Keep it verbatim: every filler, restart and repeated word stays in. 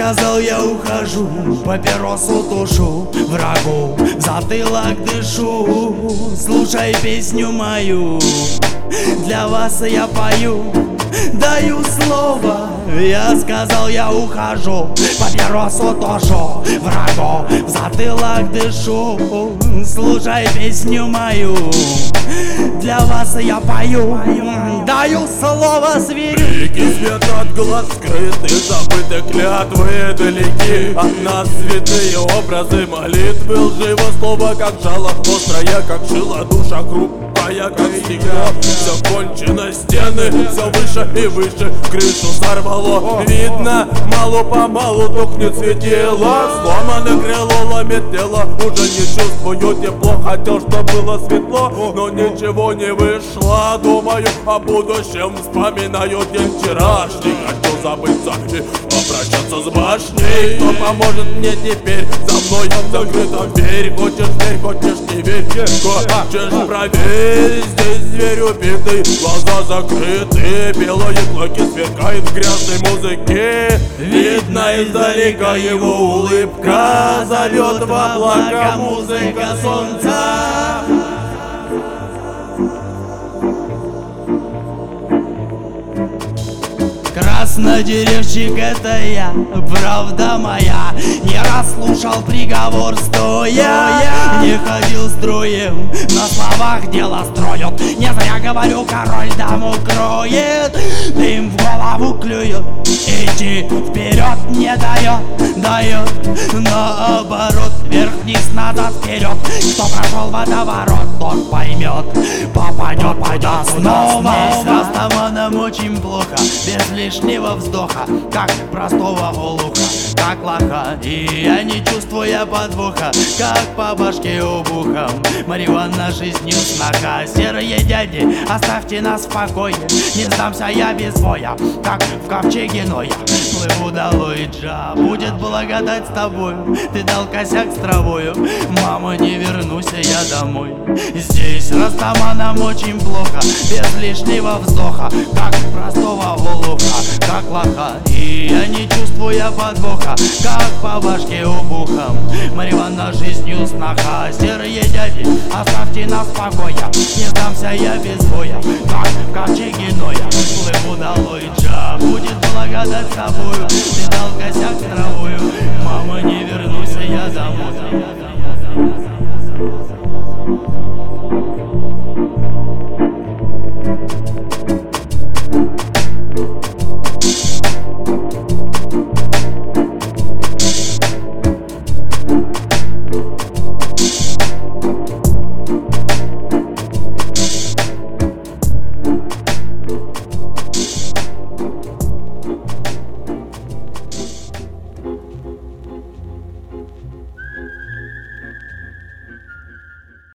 сказал, я ухожу, папиросу тушу, врагу в затылок дышу. Слушай песню мою, для вас я пою, даю слово. Я сказал, я ухожу, папиросу тушу, врагу в затылок дышу. Слушай песню мою, для вас я пою, даю слово зверю. Реки свет от глаз скрыты, забыты клятвы далеки от нас, святые образы молитвы, лживо слово, как жало острое, как жила, душа хрупкая, как стекло. Все кончено, стены все выше и выше, крышу сорвало. Видно, мало-помалу тухнет светило, сломано крыло, ломит тело. Уже не чувствую тепло, хотел, что было светло, но ничего не вышло. Думаю о будущем, вспоминаю день вчерашний. Хочу забыться и попрощаться с башней. Кто поможет мне теперь? За мной закрыта дверь. Хочешь верь, хочешь не верь, хочешь проверь. Здесь зверь убитый, глаза закрыты, белые клыки сверкают в грязной музыке. Видно издалека его улыбка, зовет в облака музыка солнца. Краснодеревщик, это я, правда моя. Не раз слушал приговор стоя, не ходил строем, на словах дело строят. Не зря говорю, король даму кроет, дым в голову клюет, идти вперед не дает, дает наоборот, вверх-вниз, назад, вперед. Кто прошел водоворот, тот поймет, попадет туда снова. С Растаманом очень плохо, без лишнего вздоха, как простого олуха, как лоха. И я, не чувствуя подвоха, как по башке обухом, марихуана жизнью сноха. Серые дяди, оставьте нас в покое, не сдамся я без боя, как в ковчеге Ноя. Плыву долой, Джа, будет благодать с тобою, ты дал косяк с травою, мама, не вернусь я домой. Здесь Растаманом очень плохо, без лишнего вздоха, как простого олуха, как лоха. И я, не чувствуя подвоха, как по башке обухом, марихуана жизнью сноха. Серые дяди, оставьте нас в покое, не сдамся я без боя, как в ковчеге Ноя. Плыву долой, Джа, будет благодать с тобою, ты дал косяк с травою, мама, не вернусь я домой.